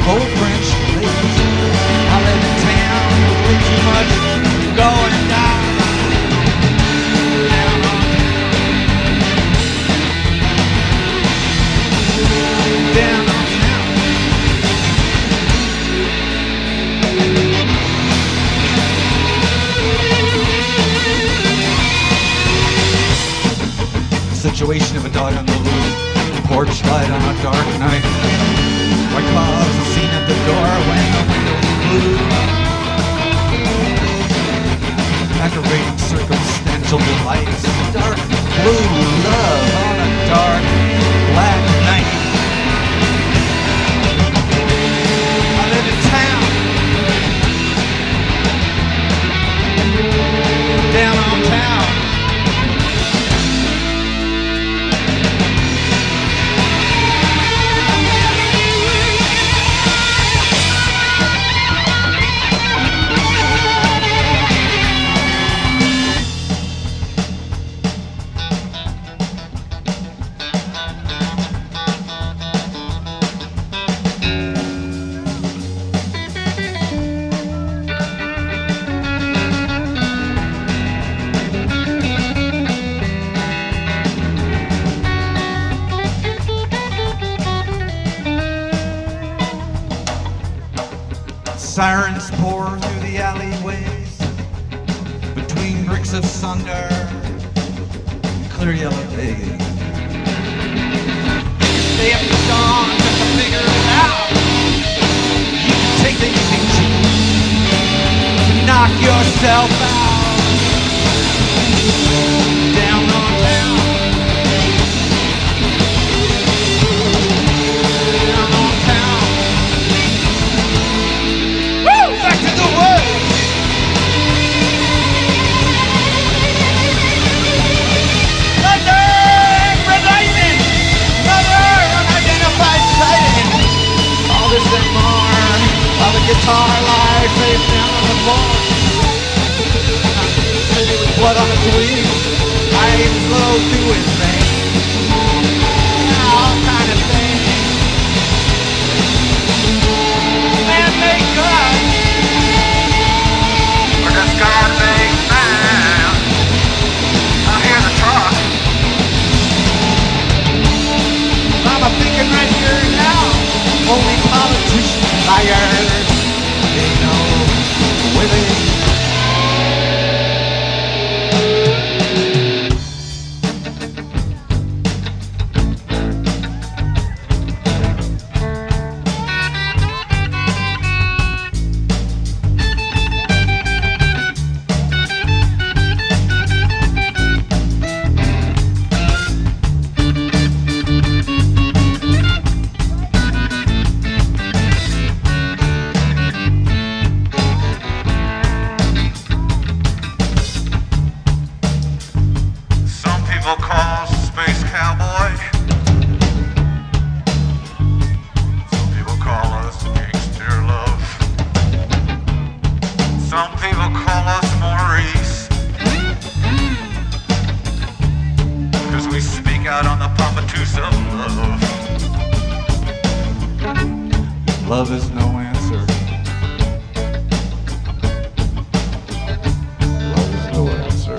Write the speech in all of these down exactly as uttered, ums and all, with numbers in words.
old French ladies. I live in town with way too much going down. Down on town. Down on town. Situation of a dog on the loose, porch light on a dark night. White clouds are seen at the door when the windows blue. Aggravating circumstantial delights. Dark blue love on a dark black night. I live in town. Down on town. Sirens pour through the alleyways between bricks of sunder and clear yellow days. Stay up to dawn just to figure it out. You can take the easy cheat to knock yourself out. Down on town. Down on town. Back to the woods. Thunder! Red lightning! Another unidentified sighting. All this and more. While the guitar lies face down on the floor. City with blood on its wings. Eyes flow through his veins. All kind of things. Man-made God. Just God made man. I hear the truck. I'm a thinking right here and now. Only politicians, liars, they know where they love is no answer. Love is no answer.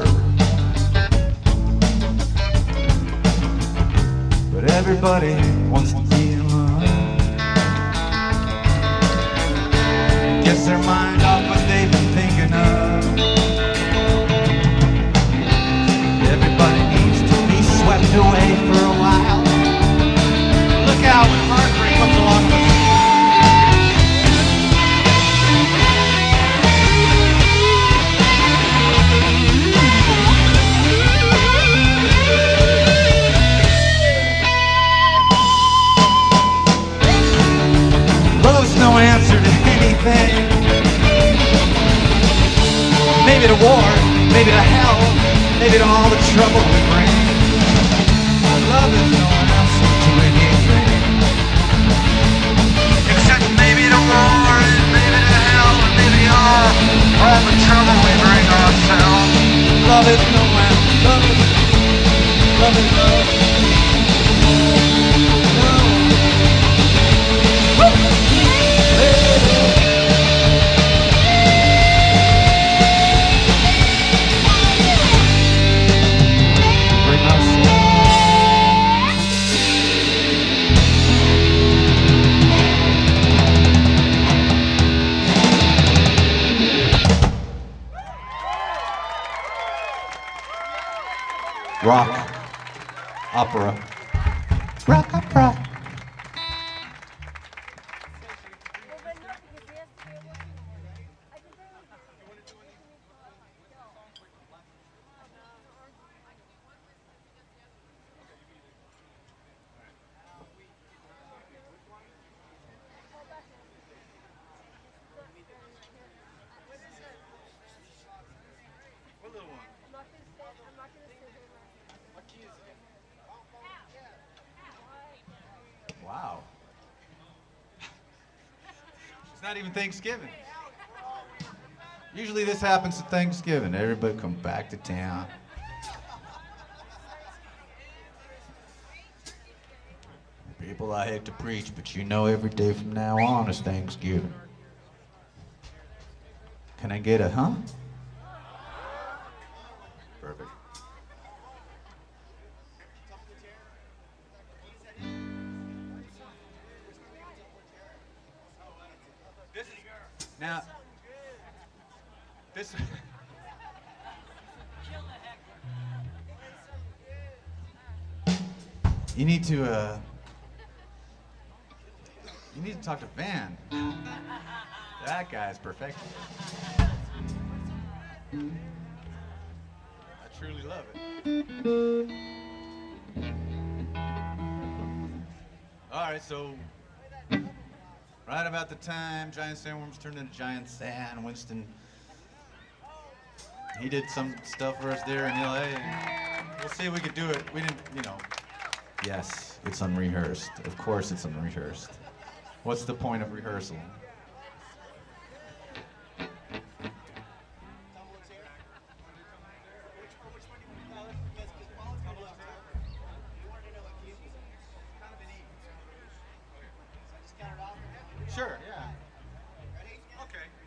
But everybody wants to be in love. Gets their mind off what they've been thinking of. Everybody needs to be swept away for a while. Look out when heartbreak comes along with no answer to anything. Maybe to war, maybe to hell, maybe to all the trouble we bring. Love is no answer to anything. Except maybe to war, and maybe to hell, and maybe all, all the trouble we bring ourselves. Love is no answer. Love is, love is love. No. Woo! rock opera. Rock opera. Wow. It's not even Thanksgiving. Usually this happens at Thanksgiving. Everybody come back to town. People, I hate to preach, but you know every day from now on is Thanksgiving. Can I get a huh? Perfect. Now, this. You need to, uh. You need to talk to Van. That guy's perfect. I truly love it. All right, so right about the time giant sandworms turned into giant sand, Winston, he did some stuff for us there in L A. And we'll see if we could do it. We didn't, you know. Yes, it's unrehearsed. Of course, it's unrehearsed. What's the point of rehearsal?